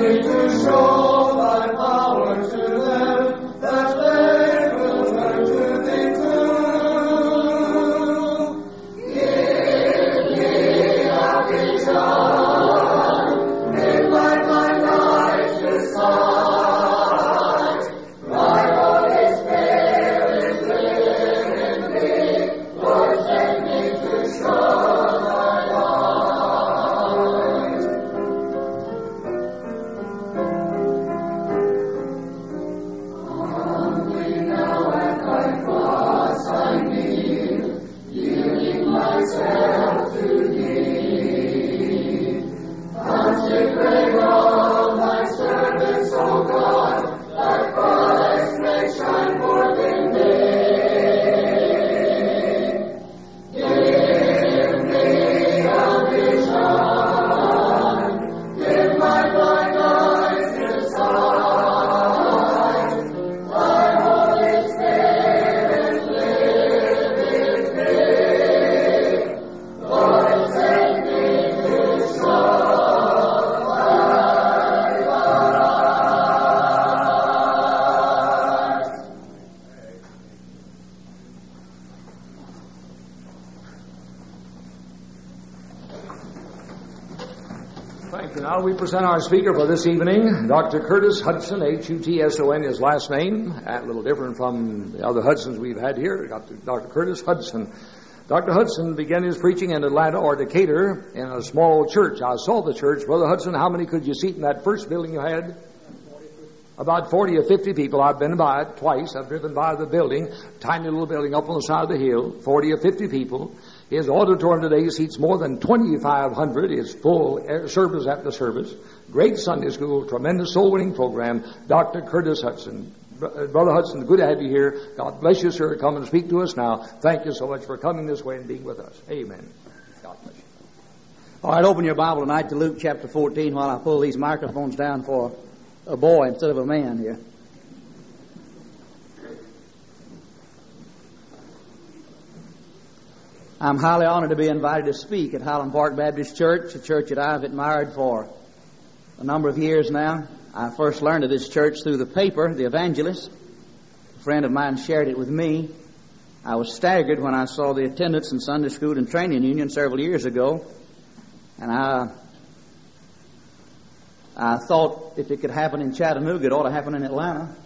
Now we present our speaker for this evening, Dr. Curtis Hudson, H-U-T-S-O-N, his last name, a little different from the other Hudsons we've had here, Dr. Curtis Hudson. Dr. Hudson began his preaching in Atlanta or Decatur in a small church. I saw the church. Brother Hudson, how many could you seat in that first building you had? About 40 or 50 people. I've been by it twice. I've driven by the building, tiny little building up on the side of the hill, 40 or 50 people. His auditorium today seats more than 2,500. It's full service after service. Great Sunday school, tremendous soul-winning program. Dr. Curtis Hudson. Brother Hudson, good to have you here. God bless you, sir. Come and speak to us now. Thank you so much for coming this way and being with us. Amen. God bless you. All right, open your Bible tonight to Luke chapter 14 while I pull these microphones down for a boy instead of a man here. I'm highly honored to be invited to speak at Highland Park Baptist Church, a church that I've admired for a number of years now. I first learned of this church through the paper, The Evangelist. A friend of mine shared it with me. I was staggered when I saw the attendance in Sunday School and Training Union several years ago, and I thought if it could happen in Chattanooga, it ought to happen in Atlanta.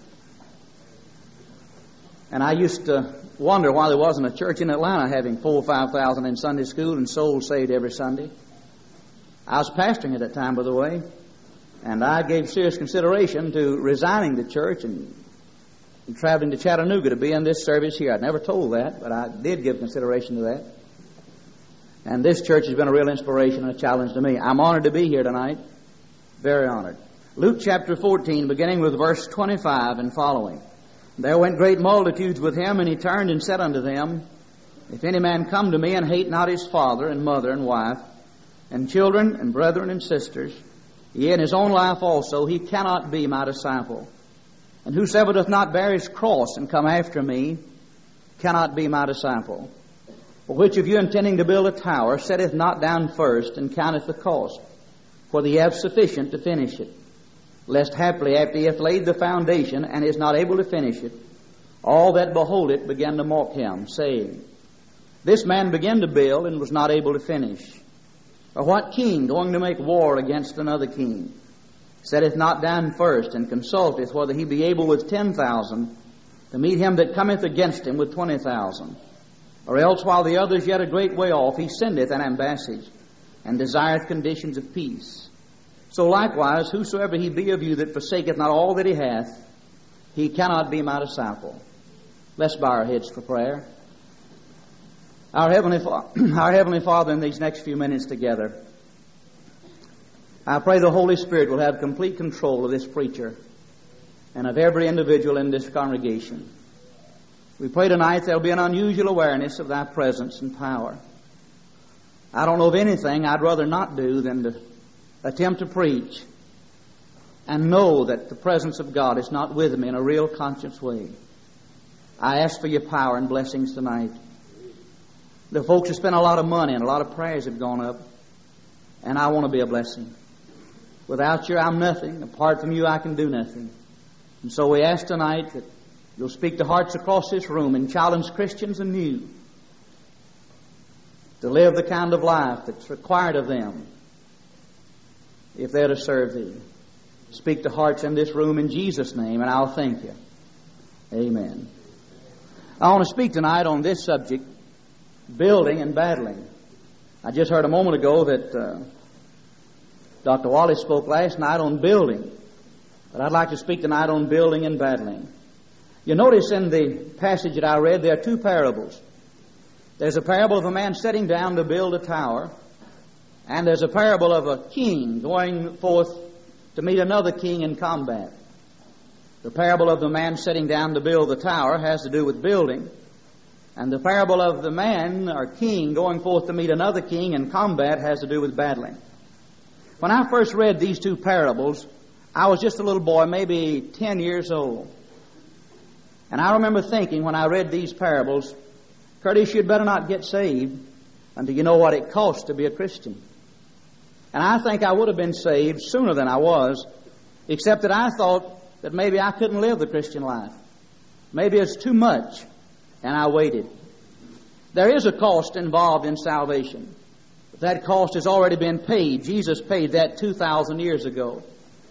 And I used to wonder why there wasn't a church in Atlanta having 4,000 or 5,000 in Sunday school and souls saved every Sunday. I was pastoring at that time, by the way, and I gave serious consideration to resigning the church and traveling to Chattanooga to be in this service here. I'd never told that, but I did give consideration to that. And this church has been a real inspiration and a challenge to me. I'm honored to be here tonight. Very honored. Luke chapter 14, beginning with verse 25 and following. There went great multitudes with him, and he turned and said unto them, If any man come to me and hate not his father and mother and wife, and children and brethren and sisters, yea, and his own life also, he cannot be my disciple. And whosoever doth not bear his cross and come after me, cannot be my disciple. For which of you intending to build a tower, setteth not down first, and counteth the cost, whether he have sufficient to finish it? Lest haply after he hath laid the foundation, and is not able to finish it, all that behold it began to mock him, saying, This man began to build, and was not able to finish. Or what king, going to make war against another king, setteth not down first, and consulteth whether he be able with 10,000 to meet him that cometh against him with 20,000? Or else, while the other is yet a great way off, he sendeth an ambassage, and desireth conditions of peace. So likewise, whosoever he be of you that forsaketh not all that he hath, he cannot be my disciple. Let's bow our heads for prayer. Our Heavenly Father, in these next few minutes together, I pray the Holy Spirit will have complete control of this preacher and of every individual in this congregation. We pray tonight there will be an unusual awareness of thy presence and power. I don't know of anything I'd rather not do than to attempt to preach and know that the presence of God is not with me in a real conscious way. I ask for your power and blessings tonight. The folks have spent a lot of money and a lot of prayers have gone up, and I want to be a blessing. Without you, I'm nothing. Apart from you, I can do nothing. And so we ask tonight that you'll speak to hearts across this room and challenge Christians anew to live the kind of life that's required of them if they're to serve Thee. Speak to hearts in this room in Jesus' name, and I'll thank You. Amen. I want to speak tonight on this subject, building and battling. I just heard a moment ago that Dr. Wallace spoke last night on building, but I'd like to speak tonight on building and battling. You notice in the passage that I read, there are two parables. There's a parable of a man sitting down to build a tower, and there's a parable of a king going forth to meet another king in combat. The parable of the man sitting down to build the tower has to do with building, and the parable of the man or king going forth to meet another king in combat has to do with battling. When I first read these two parables, I was just a little boy, maybe 10 years old. And I remember thinking when I read these parables, Curtis, you'd better not get saved until you know what it costs to be a Christian. And I think I would have been saved sooner than I was, except that I thought that maybe I couldn't live the Christian life. Maybe it's too much, and I waited. There is a cost involved in salvation. But that cost has already been paid. Jesus paid that 2,000 years ago.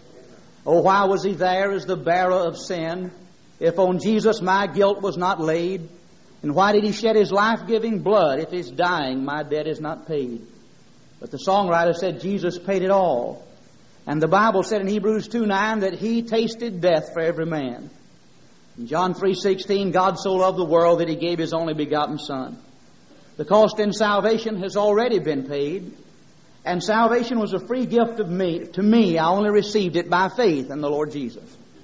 Oh, why was He there as the bearer of sin, if on Jesus my guilt was not laid? And why did He shed His life-giving blood if His dying my debt is not paid? But the songwriter said Jesus paid it all. And the Bible said in Hebrews 2:9 that He tasted death for every man. In John 3:16, God so loved the world that He gave His only begotten Son. The cost in salvation has already been paid. And salvation was a free gift to me. I only received it by faith in the Lord Jesus.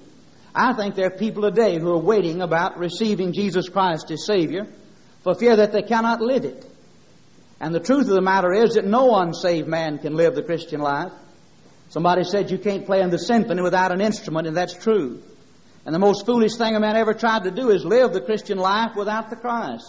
I think there are people today who are waiting about receiving Jesus Christ as Savior for fear that they cannot live it. And the truth of the matter is that no unsaved man can live the Christian life. Somebody said you can't play in the symphony without an instrument, and that's true. And the most foolish thing a man ever tried to do is live the Christian life without the Christ.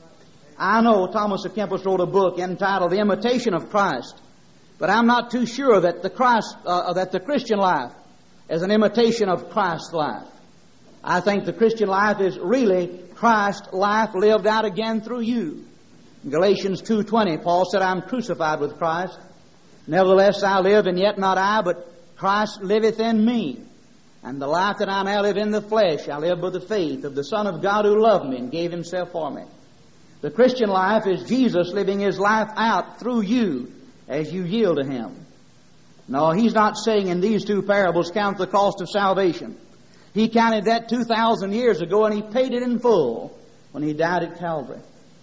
I know Thomas à Kempis wrote a book entitled The Imitation of Christ, but I'm not too sure that the Christian life is an imitation of Christ's life. I think the Christian life is really Christ's life lived out again through you. In Galatians 2:20, Paul said, I'm crucified with Christ. Nevertheless I live, and yet not I, but Christ liveth in me. And the life that I now live in the flesh, I live by the faith of the Son of God who loved me and gave Himself for me. The Christian life is Jesus living His life out through you as you yield to Him. No, He's not saying in these two parables, count the cost of salvation. He counted that 2,000 years ago, and He paid it in full when He died at Calvary.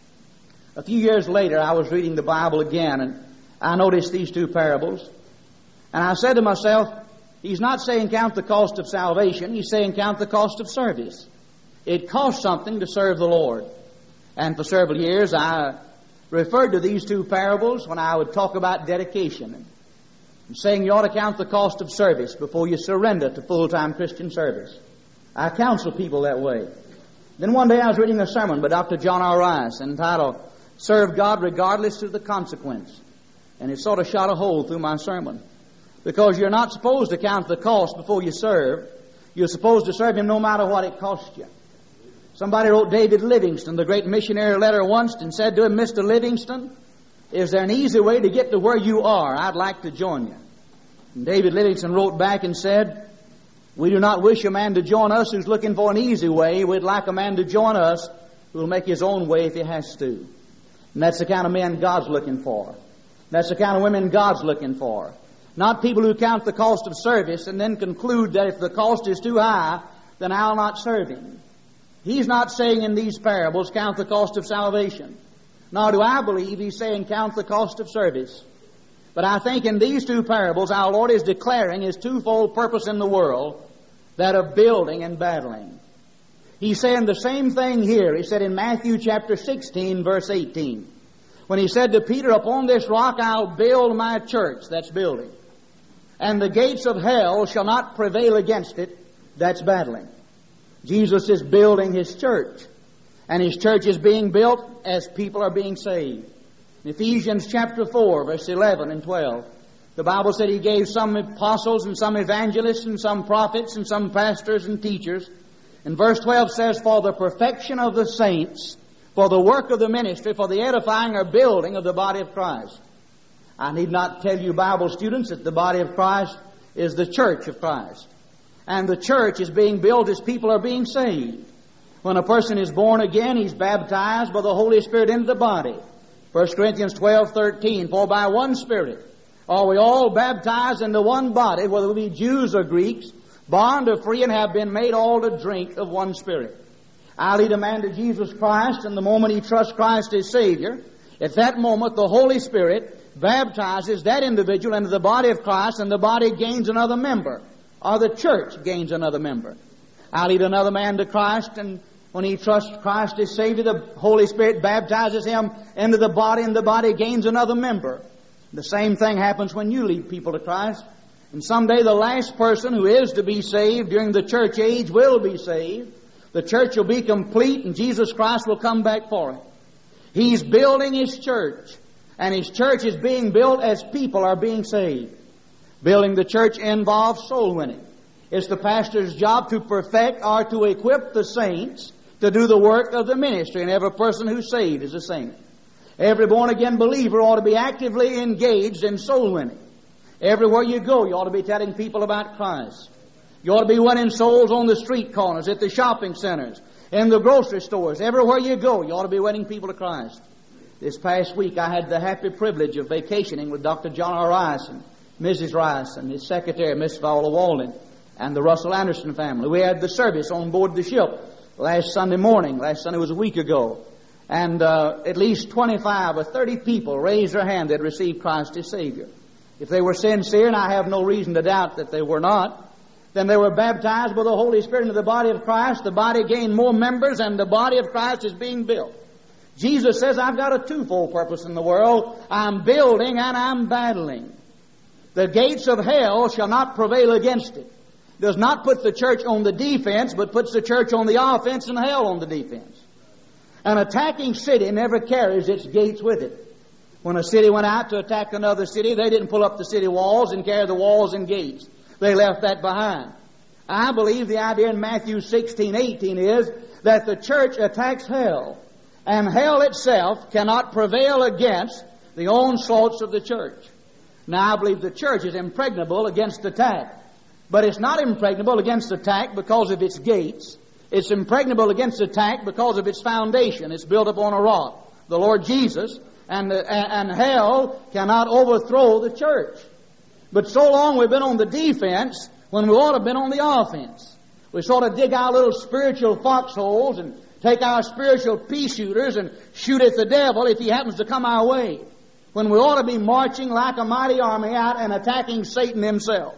A few years later, I was reading the Bible again, and I noticed these two parables. And I said to myself, He's not saying count the cost of salvation. He's saying count the cost of service. It costs something to serve the Lord. And for several years, I referred to these two parables when I would talk about dedication, and saying you ought to count the cost of service before you surrender to full-time Christian service. I counsel people that way. Then one day I was reading a sermon by Dr. John R. Rice entitled, Serve God Regardless of the Consequence. And it sort of shot a hole through my sermon. Because you're not supposed to count the cost before you serve. You're supposed to serve Him no matter what it costs you. Somebody wrote David Livingstone, the great missionary, a letter once and said to him, Mr. Livingstone, is there an easy way to get to where you are? I'd like to join you. And David Livingstone wrote back and said, we do not wish a man to join us who's looking for an easy way. We'd like a man to join us who will make his own way if he has to. And that's the kind of men God's looking for. That's the kind of women God's looking for. Not people who count the cost of service and then conclude that if the cost is too high, then I'll not serve Him. He's not saying in these parables, count the cost of salvation. Nor do I believe He's saying, count the cost of service. But I think in these two parables, our Lord is declaring His twofold purpose in the world, that of building and battling. He's saying the same thing here. He said in Matthew chapter 16, verse 18, when He said to Peter, upon this rock I'll build my church, that's building. And the gates of hell shall not prevail against it, that's battling. Jesus is building His church. And His church is being built as people are being saved. In Ephesians chapter 4, verse 11 and 12, The Bible said He gave some apostles and some evangelists and some prophets and some pastors and teachers. And verse 12 says, for the perfection of the saints, for the work of the ministry, for the edifying or building of the body of Christ. I need not tell you, Bible students, that the body of Christ is the church of Christ. And the church is being built as people are being saved. When a person is born again, he's baptized by the Holy Spirit into the body. 1 Corinthians 12:13, for by one Spirit are we all baptized into one body, whether we be Jews or Greeks, bond or free, and have been made all to drink of one Spirit. I lead a man to Jesus Christ, and the moment he trusts Christ as Savior, at that moment the Holy Spirit baptizes that individual into the body of Christ, and the body gains another member, or the church gains another member. I lead another man to Christ, and when he trusts Christ as Savior, the Holy Spirit baptizes him into the body, and the body gains another member. The same thing happens when you lead people to Christ. And someday the last person who is to be saved during the church age will be saved. The church will be complete, and Jesus Christ will come back for it. He's building His church, and His church is being built as people are being saved. Building the church involves soul winning. It's the pastor's job to perfect or to equip the saints to do the work of the ministry, and every person who's saved is a saint. Every born-again believer ought to be actively engaged in soul winning. Everywhere you go, you ought to be telling people about Christ. You ought to be winning souls on the street corners, at the shopping centers, in the grocery stores. Everywhere you go, you ought to be winning people to Christ. This past week, I had the happy privilege of vacationing with Dr. John R. Rice and Mrs. Rice and his secretary, Miss Viola Walden, and the Russell Anderson family. We had the service on board the ship last Sunday morning. Last Sunday was a week ago. And at least 25 or 30 people raised their hand that received Christ as Savior. If they were sincere, and I have no reason to doubt that they were not, then they were baptized by the Holy Spirit into the body of Christ. The body gained more members, and the body of Christ is being built. Jesus says, I've got a twofold purpose in the world. I'm building and I'm battling. The gates of hell shall not prevail against it. Does not put the church on the defense, but puts the church on the offense and hell on the defense. An attacking city never carries its gates with it. When a city went out to attack another city, they didn't pull up the city walls and carry the walls and gates. They left that behind. I believe the idea in Matthew 16:18 is that the church attacks hell, and hell itself cannot prevail against the onslaughts of the church. Now, I believe the church is impregnable against attack, but it's not impregnable against attack because of its gates. It's impregnable against attack because of its foundation. It's built upon a rock, the Lord Jesus, and hell cannot overthrow the church. But so long we've been on the defense when we ought to have been on the offense. We sort of dig our little spiritual foxholes and take our spiritual pea shooters and shoot at the devil if he happens to come our way, when we ought to be marching like a mighty army out and attacking Satan himself.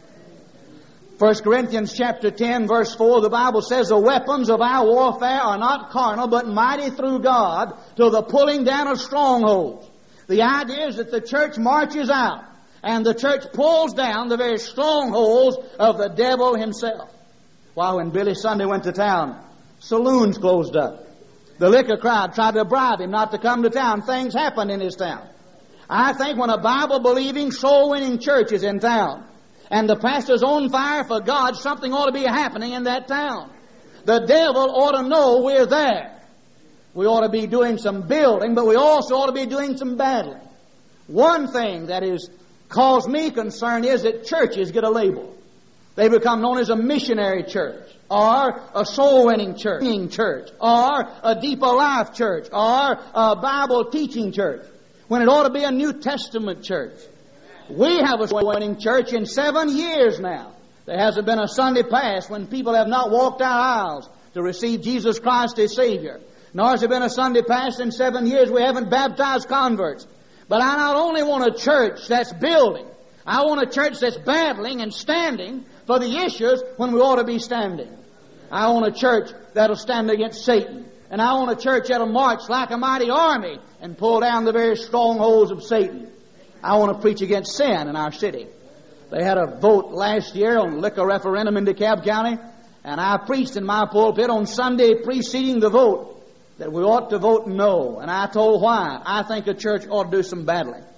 1 Corinthians chapter 10, verse 4, the Bible says, the weapons of our warfare are not carnal, but mighty through God to the pulling down of strongholds. The idea is that the church marches out, and the church pulls down the very strongholds of the devil himself. Why, when Billy Sunday went to town, saloons closed up. The liquor crowd tried to bribe him not to come to town. Things happened in his town. I think when a Bible-believing, soul-winning church is in town, and the pastor's on fire for God, something ought to be happening in that town. The devil ought to know we're there. We ought to be doing some building, but we also ought to be doing some battling. One thing that has caused me concern is that churches get a label. They become known as a missionary church, or a soul-winning church, or a deeper life church, or a Bible teaching church, when it ought to be a New Testament church. We have a soul-winning church in 7 years now. There hasn't been a Sunday past when people have not walked our aisles to receive Jesus Christ as Savior. Nor has there been a Sunday past in 7 years we haven't baptized converts. But I not only want a church that's building, I want a church that's battling and standing for the issues when we ought to be standing. I want a church that'll stand against Satan. And I want a church that'll march like a mighty army and pull down the very strongholds of Satan. I want to preach against sin in our city. They had a vote last year on liquor referendum in DeKalb County, and I preached in my pulpit on Sunday preceding the vote that we ought to vote no. And I told why. I think a church ought to do some battling.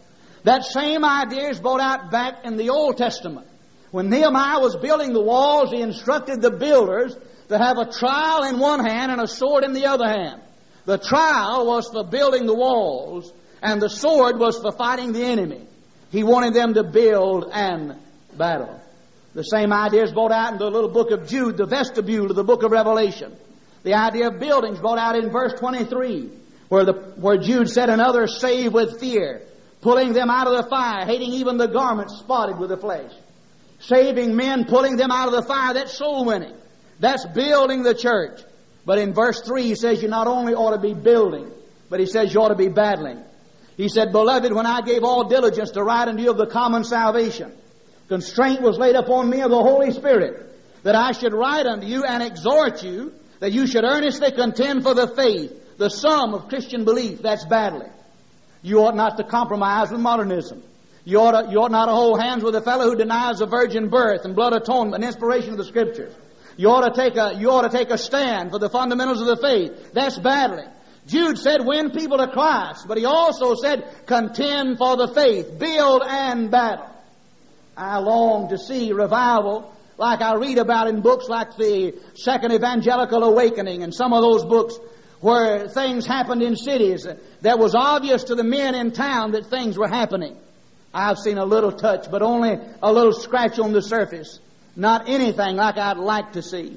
That same idea is brought out back in the Old Testament. When Nehemiah was building the walls, he instructed the builders to have a trowel in one hand and a sword in the other hand. The trowel was for building the walls, and the sword was for fighting the enemy. He wanted them to build and battle. The same idea is brought out in the little book of Jude, the vestibule of the book of Revelation. The idea of building is brought out in verse 23, where Jude said, "And others save with fear, pulling them out of the fire, hating even the garments spotted with the flesh." Saving men, pulling them out of the fire, that's soul winning. That's building the church. But in verse 3 he says you not only ought to be building, but he says you ought to be battling. He said, "Beloved, when I gave all diligence to write unto you of the common salvation, constraint was laid upon me of the Holy Spirit, that I should write unto you and exhort you, that you should earnestly contend for the faith, the sum of Christian belief." That's battling. You ought not to compromise with modernism. You ought not to hold hands with a fellow who denies the virgin birth and blood atonement and inspiration of the Scriptures. You ought to take a stand for the fundamentals of the faith. That's battling. Jude said, "Win people to Christ," but he also said, "Contend for the faith, build and battle." I long to see revival like I read about in books like the Second Evangelical Awakening and some of those books where things happened in cities that was obvious to the men in town that things were happening. I've seen a little touch, but only a little scratch on the surface. Not anything like I'd like to see.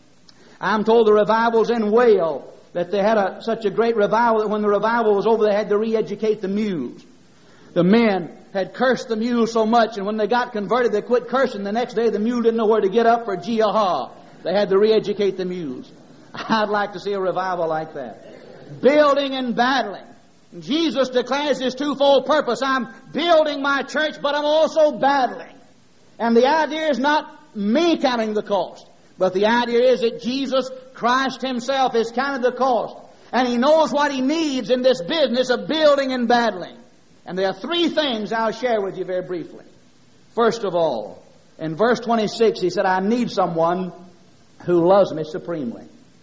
I'm told the revivals in Wales, that they had such a great revival that when the revival was over, they had to re-educate the mules. The men had cursed the mules so much, and when they got converted, they quit cursing. The next day, the mule didn't know where to get up for Jiaha. They had to re-educate the mules. I'd like to see a revival like that. Building and battling. Jesus declares his twofold purpose. I'm building my church, but I'm also battling. And the idea is not me counting the cost, but the idea is that Jesus Christ himself has counted the cost. And he knows what he needs in this business of building and battling. And there are three things I'll share with you very briefly. First of all, in verse 26, he said, "I need someone who loves me supremely."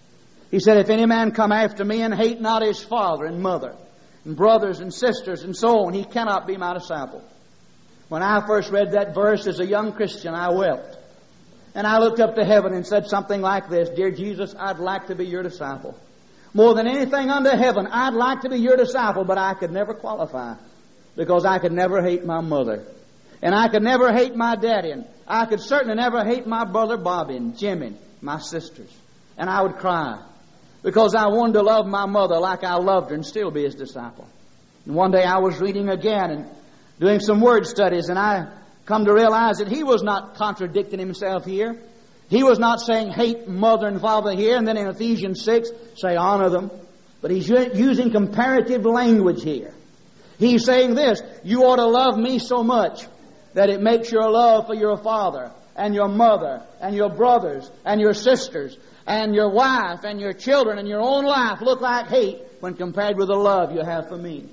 He said, "If any man come after me and hate not his father and mother, and brothers and sisters and so on, he cannot be my disciple." When I first read that verse as a young Christian, I wept. And I looked up to heaven and said something like this: "Dear Jesus, I'd like to be your disciple. More than anything under heaven, I'd like to be your disciple, but I could never qualify because I could never hate my mother. And I could never hate my daddy. And I could certainly never hate my brother Bobby and Jimmy, my sisters. And I would cry because I wanted to love my mother like I loved her and still be his disciple." And one day I was reading again and doing some word studies, and I come to realize that he was not contradicting himself here. He was not saying hate mother and father here, and then in Ephesians 6 say honor them. But he's using comparative language here. He's saying this: you ought to love me so much that it makes your love for your father and your mother and your brothers and your sisters and your wife and your children and your own life look like hate when compared with the love you have for me.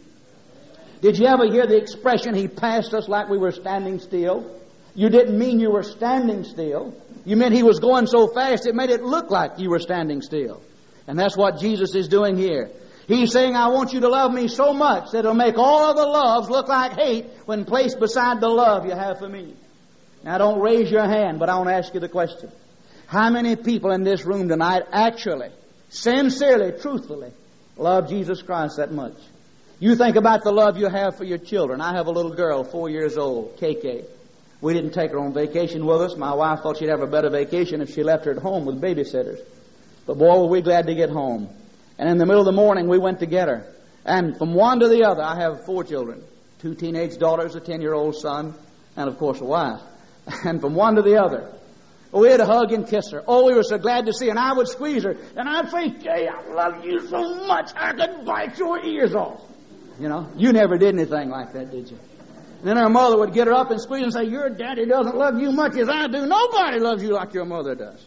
Did you ever hear the expression, "He passed us like we were standing still"? You didn't mean you were standing still. You meant he was going so fast it made it look like you were standing still. And that's what Jesus is doing here. He's saying, "I want you to love me so much that it'll make all other loves look like hate when placed beside the love you have for me." Now don't raise your hand, but I want to ask you the question. How many people in this room tonight actually, sincerely, truthfully love Jesus Christ that much? You think about the love you have for your children. I have a little girl, 4 years old, KK. We didn't take her on vacation with us. My wife thought she'd have a better vacation if she left her at home with babysitters. But boy, were we glad to get home. And in the middle of the morning, we went to get her. And from one to the other, I have 4 children. 2 teenage daughters, a 10-year-old son, and of course a wife. And from one to the other, we'd hug and kiss her. Oh, we were so glad to see her. And I would squeeze her. And I'd say, "Kay, I love you so much, I could bite your ears off." You know, you never did anything like that, did you? And then her mother would get her up and squeeze and say, "Your daddy doesn't love you much as I do. Nobody loves you like your mother does."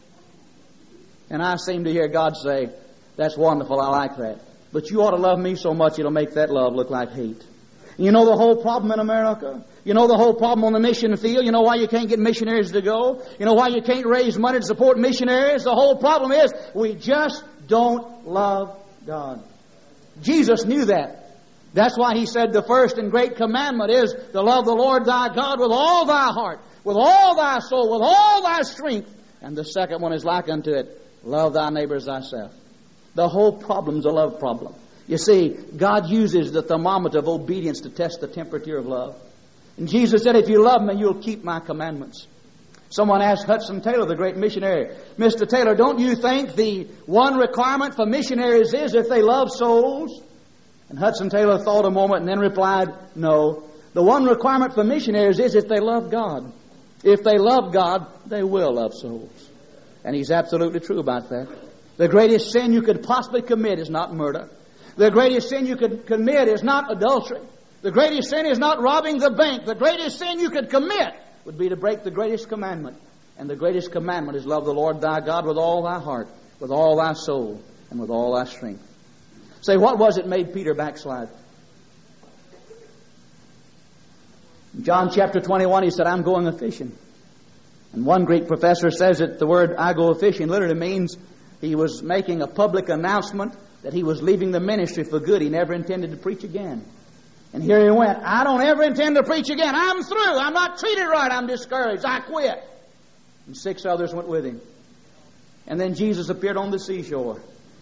And I seem to hear God say, "That's wonderful, I like that. But you ought to love me so much it'll make that love look like hate." You know the whole problem in America? You know the whole problem on the mission field? You know why you can't get missionaries to go? You know why you can't raise money to support missionaries? The whole problem is we just don't love God. Jesus knew that. That's why he said the first and great commandment is to love the Lord thy God with all thy heart, with all thy soul, with all thy strength. And the second one is like unto it, love thy neighbor as thyself. The whole problem's a love problem. You see, God uses the thermometer of obedience to test the temperature of love. And Jesus said, if you love me, you'll keep my commandments. Someone asked Hudson Taylor, the great missionary, Mr. Taylor, don't you think the one requirement for missionaries is if they love souls? And Hudson Taylor thought a moment and then replied, no. The one requirement for missionaries is if they love God. If they love God, they will love souls. And he's absolutely true about that. The greatest sin you could possibly commit is not murder. The greatest sin you could commit is not adultery. The greatest sin is not robbing the bank. The greatest sin you could commit would be to break the greatest commandment. And the greatest commandment is love the Lord thy God with all thy heart, with all thy soul, and with all thy strength. Say, what was it made Peter backslide? In John chapter 21, he said, I'm going a-fishing. And one Greek professor says that the word I go a-fishing literally means he was making a public announcement that he was leaving the ministry for good. He never intended to preach again. And here he went, I don't ever intend to preach again. I'm through. I'm not treated right. I'm discouraged. I quit. And 6 others went with him. And then Jesus appeared on the seashore.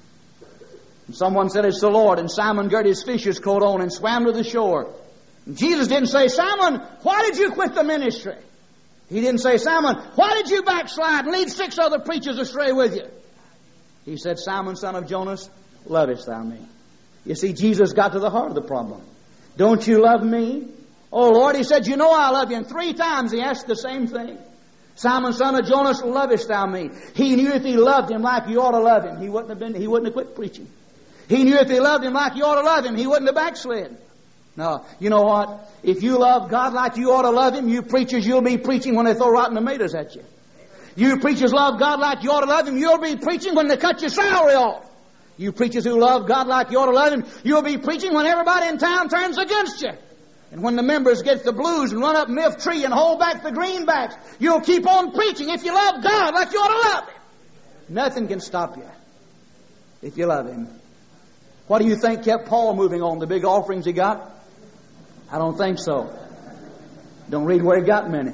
And someone said, it's the Lord. And Simon girt his fisher's coat on and swam to the shore. And Jesus didn't say, Simon, why did you quit the ministry? He didn't say, Simon, why did you backslide and lead 6 other preachers astray with you? He said, Simon, son of Jonas, lovest thou me? You see, Jesus got to the heart of the problem. Don't you love me? Oh, Lord, he said, you know I love you. And 3 times he asked the same thing. Simon, son of Jonas, lovest thou me? He knew if he loved him like you ought to love him, he wouldn't have quit preaching. He knew if he loved him like you ought to love him, he wouldn't have backslid. No, you know what? If you love God like you ought to love him, you preachers, you'll be preaching when they throw rotten tomatoes at you. You preachers love God like you ought to love him, you'll be preaching when they cut your salary off. You preachers who love God like you ought to love him, you'll be preaching when everybody in town turns against you. And when the members get the blues and run up Miff Tree and hold back the greenbacks, you'll keep on preaching if you love God like you ought to love him. Nothing can stop you if you love him. What do you think kept Paul moving on? The big offerings he got? I don't think so. Don't read where he got many.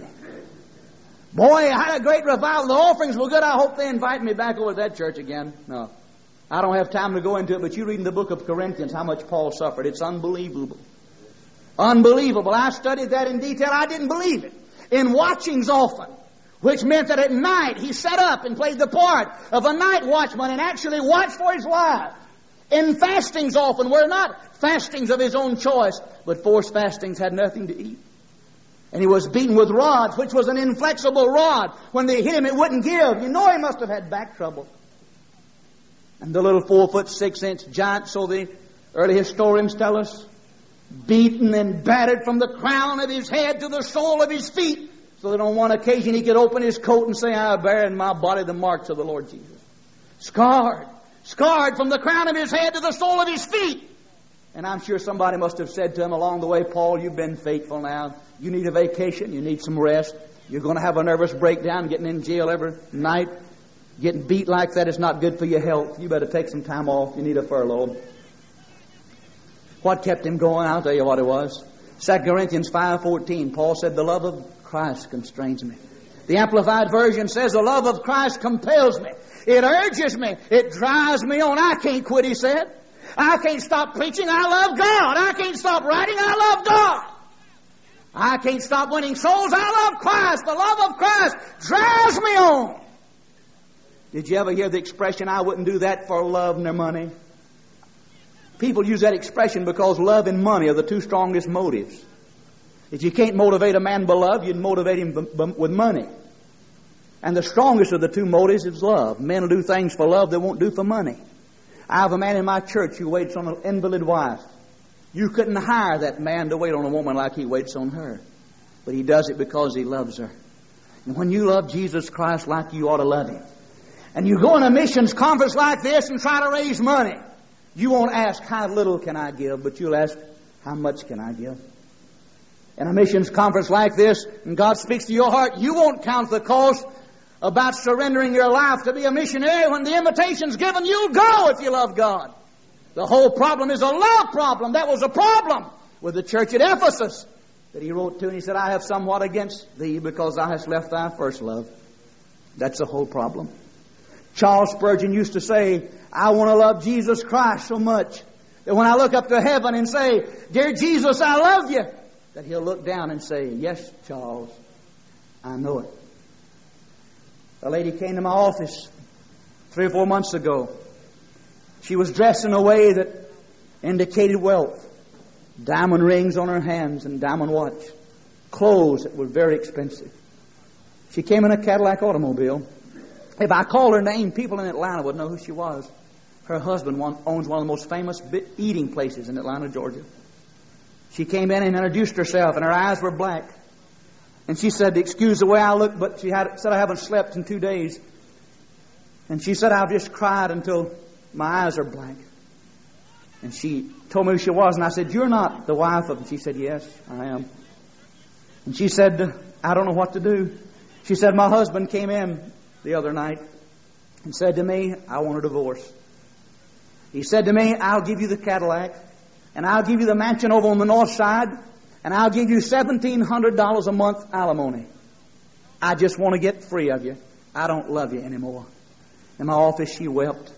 Boy, I had a great revival. The offerings were good. I hope they invite me back over to that church again. No. I don't have time to go into it, but you read in the book of Corinthians how much Paul suffered. It's unbelievable. Unbelievable. I studied that in detail. I didn't believe it. In watchings often, which meant that at night he sat up and played the part of a night watchman and actually watched for his life. In fastings often were not fastings of his own choice, but forced fastings, had nothing to eat. And he was beaten with rods, which was an inflexible rod. When they hit him, it wouldn't give. You know he must have had back trouble. And the little 4'6" giant, so the early historians tell us, beaten and battered from the crown of his head to the sole of his feet, so that on one occasion he could open his coat and say, I bear in my body the marks of the Lord Jesus. Scarred from the crown of his head to the sole of his feet. And I'm sure somebody must have said to him along the way, Paul, you've been faithful now. You need a vacation. You need some rest. You're going to have a nervous breakdown getting in jail every night. Getting beat like that is not good for your health. You better take some time off. You need a furlough. What kept him going? I'll tell you what it was. 2 Corinthians 5:14, Paul said, the love of Christ constrains me. The Amplified Version says, the love of Christ compels me. It urges me. It drives me on. I can't quit, he said. I can't stop preaching. I love God. I can't stop writing. I love God. I can't stop winning souls. I love Christ. The love of Christ drives me on. Did you ever hear the expression, I wouldn't do that for love nor money? People use that expression because love and money are the 2 strongest motives. If you can't motivate a man by love, you'd motivate him with money. And the strongest of the 2 motives is love. Men will do things for love they won't do for money. I have a man in my church who waits on an invalid wife. You couldn't hire that man to wait on a woman like he waits on her. But he does it because he loves her. And when you love Jesus Christ like you ought to love him, and you go in a missions conference like this and try to raise money, you won't ask, how little can I give? But you'll ask, how much can I give? In a missions conference like this, and God speaks to your heart, you won't count the cost about surrendering your life to be a missionary. When the invitation's given, you'll go if you love God. The whole problem is a love problem. That was a problem with the church at Ephesus that he wrote to, and he said, I have somewhat against thee because thou hast left thy first love. That's the whole problem. Charles Spurgeon used to say, I want to love Jesus Christ so much that when I look up to heaven and say, Dear Jesus, I love you, that He'll look down and say, Yes, Charles, I know it. A lady came to my office 3 or 4 months ago. She was dressed in a way that indicated wealth. Diamond rings on her hands and diamond watch. Clothes that were very expensive. She came in a Cadillac automobile. If I called her name, people in Atlanta would know who she was. Her husband owns one of the most famous eating places in Atlanta, Georgia. She came in and introduced herself, and her eyes were black. And she said, excuse the way I look, but she said, I haven't slept in 2 days. And she said, I've just cried until my eyes are black. And she told me who she was, and I said, you're not the wife of... And she said, yes, I am. And she said, I don't know what to do. She said, my husband came in the other night and said to me, I want a divorce. He said to me, I'll give you the Cadillac, and I'll give you the mansion over on the north side, and I'll give you $1,700 a month alimony. I just want to get free of you. I don't love you anymore. In my office, she wept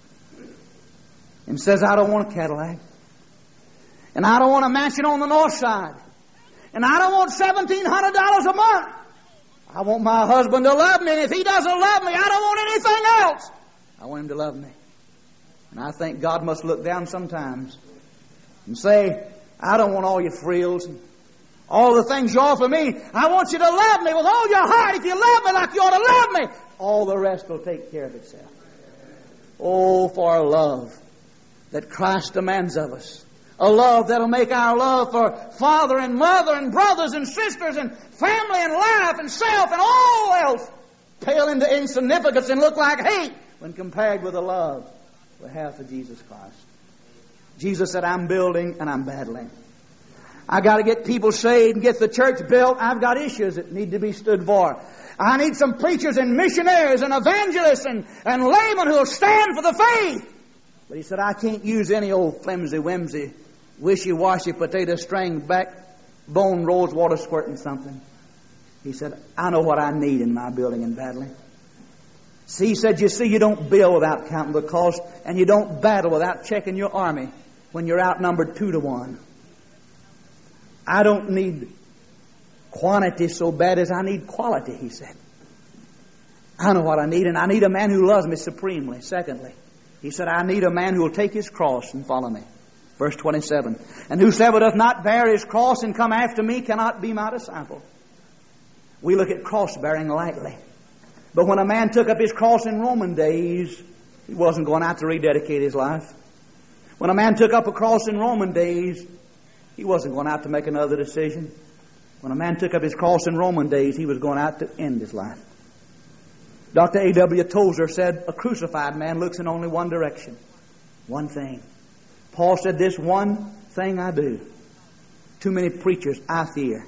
and says, I don't want a Cadillac, and I don't want a mansion on the north side, and I don't want $1,700 a month. I want my husband to love me, and if he doesn't love me, I don't want anything else. I want him to love me. And I think God must look down sometimes and say, I don't want all your frills and all the things you offer me. I want you to love me with all your heart. If you love me like you ought to love me, all the rest will take care of itself. Oh, for a love that Christ demands of us. A love that'll make our love for father and mother and brothers and sisters and family and life and self and all else pale into insignificance and look like hate when compared with the love we have for Jesus Christ. Jesus said, I'm building and I'm battling. I got to get people saved and get the church built. I've got issues that need to be stood for. I need some preachers and missionaries and evangelists and laymen who will stand for the faith. But he said, I can't use any old flimsy-whimsy, wishy-washy potato string, backbone, rose water squirting something. He said, I know what I need in my building and battling. See, he said, you see, you don't build without counting the cost, and you don't battle without checking your army when you're outnumbered 2-1. I don't need quantity so bad as I need quality, he said. I know what I need, and I need a man who loves me supremely. Secondly, he said, I need a man who will take his cross and follow me. Verse 27, and whosoever doth not bear his cross and come after me cannot be my disciple. We look at cross-bearing lightly. But when a man took up his cross in Roman days, he wasn't going out to rededicate his life. When a man took up a cross in Roman days, he wasn't going out to make another decision. When a man took up his cross in Roman days, he was going out to end his life. Dr. A.W. Tozer said, a crucified man looks in only one direction. One thing. Paul said, this one thing I do. Too many preachers I fear.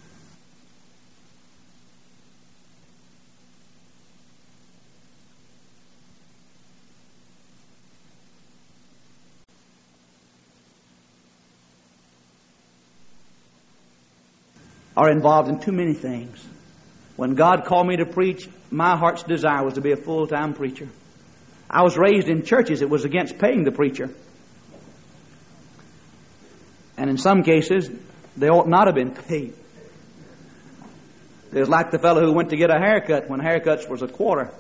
Are involved in too many things. When God called me to preach, my heart's desire was to be a full-time preacher. I was raised in churches that was against paying the preacher. And in some cases, they ought not have been paid. It was like the fellow who went to get a haircut when haircuts was $25.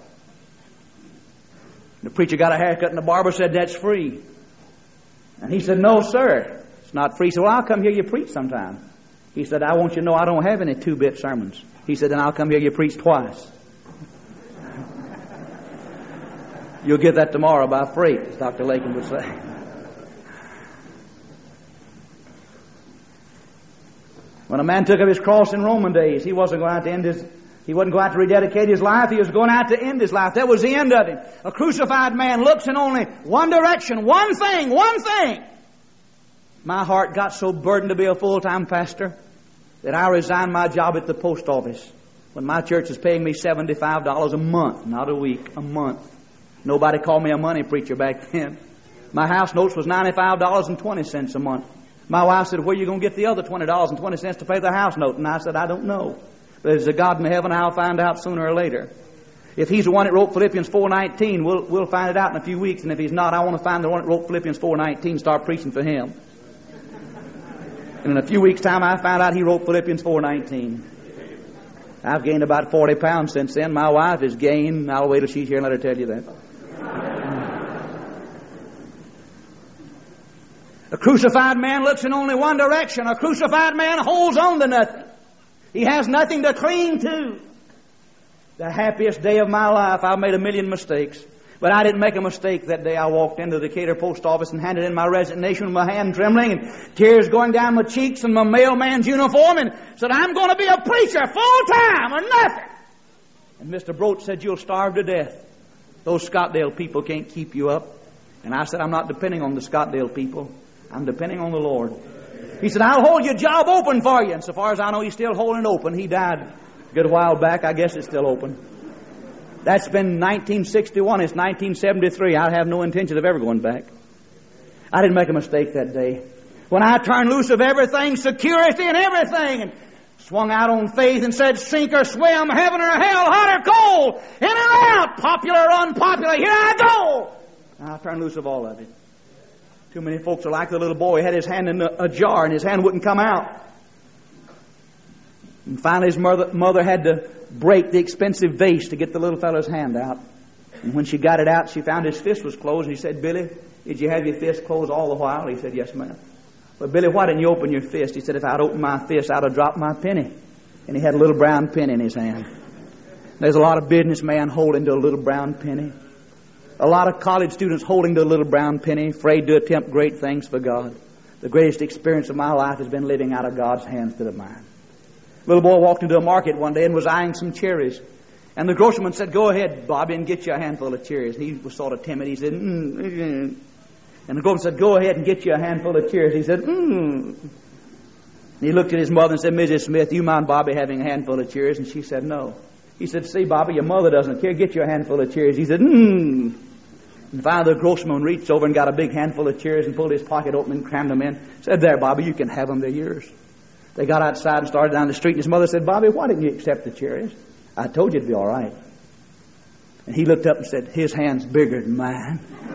The preacher got a haircut and the barber said, that's free. And he said, no, sir, it's not free. He said, well, I'll come hear you preach sometime. He said, I want you to know I don't have any 2-bit sermons. He said, then I'll come hear you preach twice. You'll get that tomorrow by freight, as Dr. Lakin would say. When a man took up his cross in Roman days, he wasn't going out to rededicate his life. He was going out to end his life. That was the end of him. A crucified man looks in only one direction, one thing. My heart got so burdened to be a full-time pastor that I resigned my job at the post office when my church was paying me $75 a month, not a week, a month. Nobody called me a money preacher back then. My house notes was $95.20 a month. My wife said, where are you going to get the other $20.20 to pay the house note? And I said, I don't know. But there's a God in heaven, I'll find out sooner or later. If He's the one that wrote Philippians 4:19, we'll find it out in a few weeks. And if He's not, I want to find the one that wrote Philippians 4:19, start preaching for Him. And in a few weeks' time, I found out He wrote Philippians 4:19. I've gained about 40 pounds since then. My wife has gained. I'll wait till she's here and let her tell you that. A crucified man looks in only one direction. A crucified man holds on to nothing. He has nothing to cling to. The happiest day of my life, I've made a million mistakes. But I didn't make a mistake that day. I walked into the Decatur post office and handed in my resignation with my hand trembling and tears going down my cheeks and my mailman's uniform and said, I'm going to be a preacher full time or nothing. And Mr. Broach said, you'll starve to death. Those Scottdale people can't keep you up. And I said, I'm not depending on the Scottdale people. I'm depending on the Lord. He said, I'll hold your job open for you. And so far as I know, He's still holding it open. He died a good while back. I guess it's still open. That's been 1961. It's 1973. I have no intention of ever going back. I didn't make a mistake that day. When I turned loose of everything, security and everything, and swung out on faith and said, sink or swim, heaven or hell, hot or cold, in or out, popular or unpopular, here I go. And I turned loose of all of it. Too many folks are like the little boy. He had his hand in a jar and his hand wouldn't come out. And finally his mother had to break the expensive vase to get the little fellow's hand out. And when she got it out, she found his fist was closed. And he said, Billy, did you have your fist closed all the while? He said, yes, ma'am. But Billy, why didn't you open your fist? He said, if I'd opened my fist, I'd have dropped my penny. And he had a little brown penny in his hand. There's a lot of businessmen holding to a little brown penny. A lot of college students holding to a little brown penny, afraid to attempt great things for God. The greatest experience of my life has been living out of God's hands instead of mine. A little boy walked into a market one day and was eyeing some cherries. And the grocerman said, go ahead, Bobby, and get you a handful of cherries. And he was sort of timid. He said, And the grocerman said, go ahead and get you a handful of cherries. He said, And he looked at his mother and said, Mrs. Smith, do you mind Bobby having a handful of cherries? And she said, no. He said, see, Bobby, your mother doesn't care. Get you a handful of cherries. He said, And finally the grocerman reached over and got a big handful of cherries and pulled his pocket open and crammed them in. Said, there, Bobby, you can have them. They're yours. They got outside and started down the street. And his mother said, Bobby, why didn't you accept the cherries? I told you it'd be all right. And he looked up and said, his hand's bigger than mine.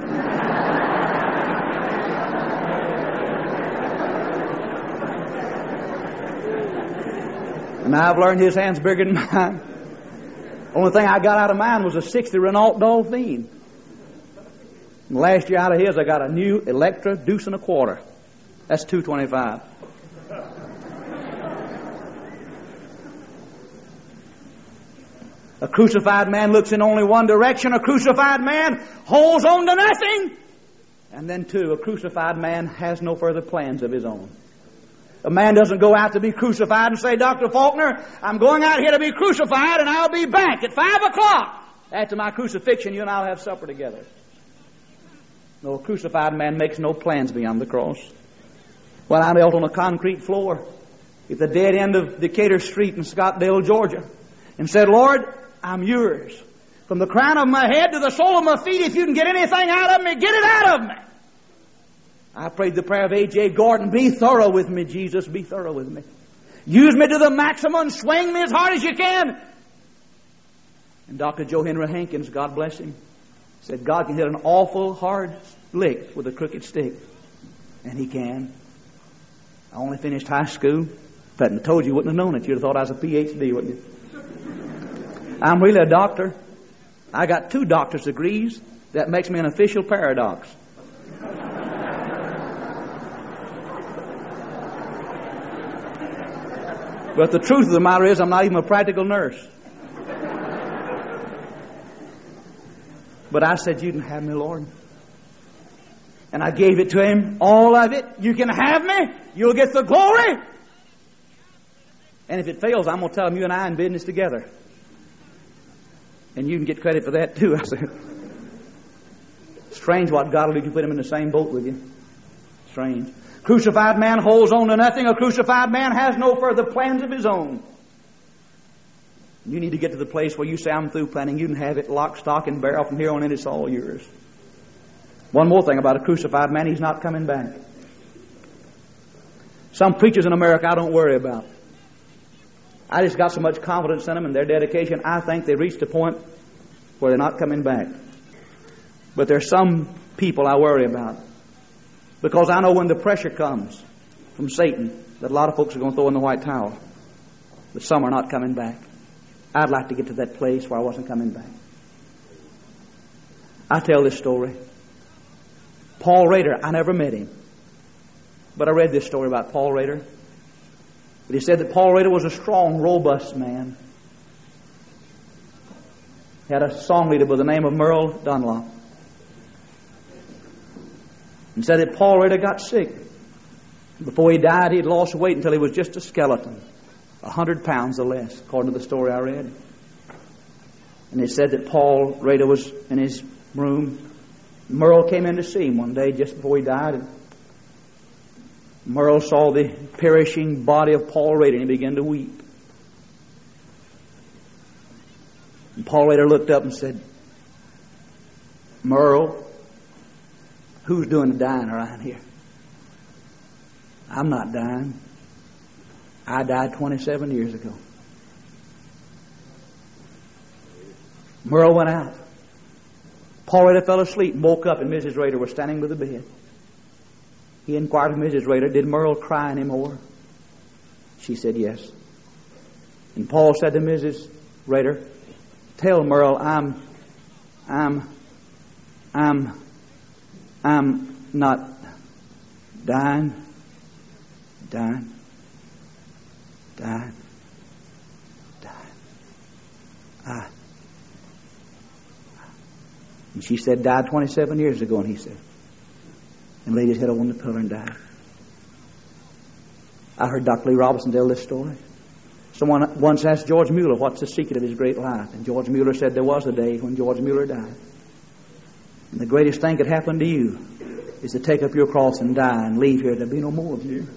And I've learned his hand's bigger than mine. Only thing I got out of mine was a 60 Renault Dolphine. And last year out of his, I got a new Electra deuce and a quarter. That's $225. A crucified man looks in only one direction. A crucified man holds on to nothing. And then two, a crucified man has no further plans of his own. A man doesn't go out to be crucified and say, Dr. Faulkner, I'm going out here to be crucified and I'll be back at 5 o'clock. After my crucifixion, you and I'll have supper together. No, a crucified man makes no plans beyond the cross. When I knelt on a concrete floor at the dead end of Decatur Street in Scottdale, Georgia, and said, Lord, I'm yours. From the crown of my head to the sole of my feet, if you can get anything out of me, get it out of me. I prayed the prayer of A.J. Gordon, be thorough with me, Jesus, be thorough with me. Use me to the maximum, swing me as hard as you can. And Dr. Joe Henry Hankins, God bless him, said God can hit an awful hard lick with a crooked stick. And He can. I only finished high school. If I hadn't told you, you wouldn't have known it. You'd have thought I was a Ph.D., wouldn't you? I'm really a doctor. I got 2 doctor's degrees. That makes me an official paradox. But the truth of the matter is, I'm not even a practical nurse. But I said, you can have me, Lord. And I gave it to Him, all of it. You can have me. You'll get the glory. And if it fails, I'm going to tell Him you and I in business together. And you can get credit for that too. I said, strange what God will do if you put Him in the same boat with you. Strange. Crucified man holds on to nothing. A crucified man has no further plans of his own. You need to get to the place where you say, I'm through planning. You can have it lock, stock, and barrel from here on in. It's all yours. One more thing about a crucified man, he's not coming back. Some preachers in America I don't worry about. I just got so much confidence in them and their dedication, I think they reached a point where they're not coming back. But there's some people I worry about. Because I know when the pressure comes from Satan that a lot of folks are going to throw in the white towel. But some are not coming back. I'd like to get to that place where I wasn't coming back. I tell this story. Paul Rader, I never met him. But I read this story about Paul Rader. But he said that Paul Rader was a strong, robust man. He had a song leader by the name of Merle Dunlop. And said that Paul Rader got sick. Before he died, he had lost weight until he was just a skeleton. 100 pounds or less, according to the story I read. And it said that Paul Rader was in his room. Merle came in to see him one day just before he died. And Merle saw the perishing body of Paul Rader and he began to weep. And Paul Rader looked up and said, Merle, who's doing the dying around here? I'm not dying. I died 27 years ago. Merle went out. Paul Rader fell asleep and woke up and Mrs. Rader was standing by the bed. He inquired of Mrs. Rader, did Merle cry anymore? She said yes. And Paul said to Mrs. Rader, tell Merle I'm not dying. And she said, died 27 years ago, and he said, and laid his head on the pillow and died. I heard Dr. Lee Robinson tell this story. Someone once asked George Mueller, what's the secret of his great life? And George Mueller said there was a day when George Mueller died. And the greatest thing that happened to you is to take up your cross and die and leave here. There'll be no more of you.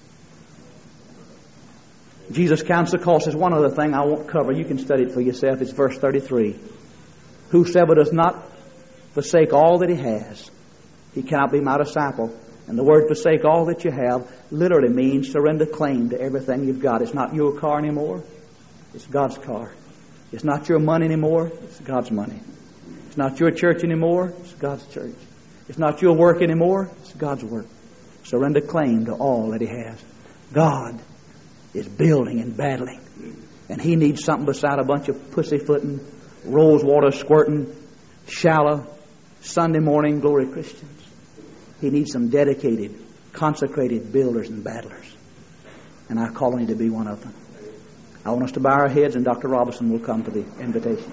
Jesus counts the cost. There's one other thing I won't cover. You can study it for yourself. It's verse 33. Whosoever does not forsake all that he has, he cannot be my disciple. And the word forsake all that you have literally means surrender claim to everything you've got. It's not your car anymore. It's God's car. It's not your money anymore. It's God's money. It's not your church anymore. It's God's church. It's not your work anymore. It's God's work. Surrender claim to all that he has. God is building and battling. And he needs something beside a bunch of pussyfooting, rose water squirting, shallow, Sunday morning glory Christians. He needs some dedicated, consecrated builders and battlers. And I call on you to be one of them. I want us to bow our heads and Dr. Robinson will come to the invitation.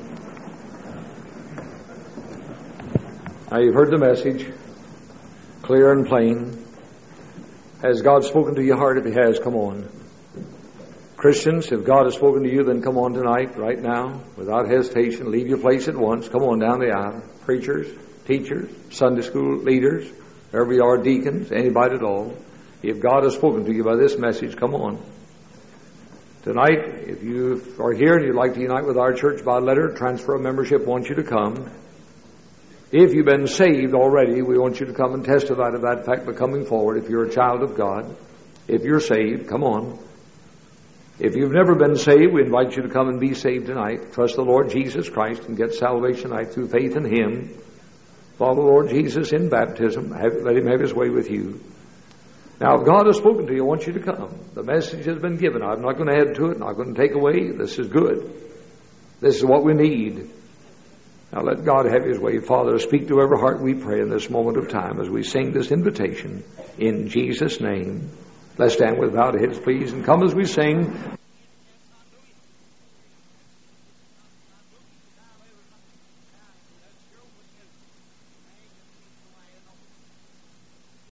Now you've heard the message, clear and plain. Has God spoken to your heart? If he has, come on. Christians, if God has spoken to you, then come on tonight, right now, without hesitation. Leave your place at once. Come on down the aisle. Preachers, teachers, Sunday school leaders, wherever you are, deacons, anybody at all. If God has spoken to you by this message, come on. Tonight, if you are here and you'd like to unite with our church by letter, transfer of membership wants you to come. If you've been saved already, we want you to come and testify to that fact by coming forward. If you're a child of God, if you're saved, come on. If you've never been saved, we invite you to come and be saved tonight. Trust the Lord Jesus Christ and get salvation tonight through faith in him. Follow the Lord Jesus in baptism. Let him have his way with you. Now, if God has spoken to you, I want you to come. The message has been given. I'm not going to add to it. I'm not going to take away. This is good. This is what we need. Now, let God have his way. Father, speak to every heart, we pray, in this moment of time as we sing this invitation in Jesus' name. Let's stand with bowed heads, please, and come as we sing.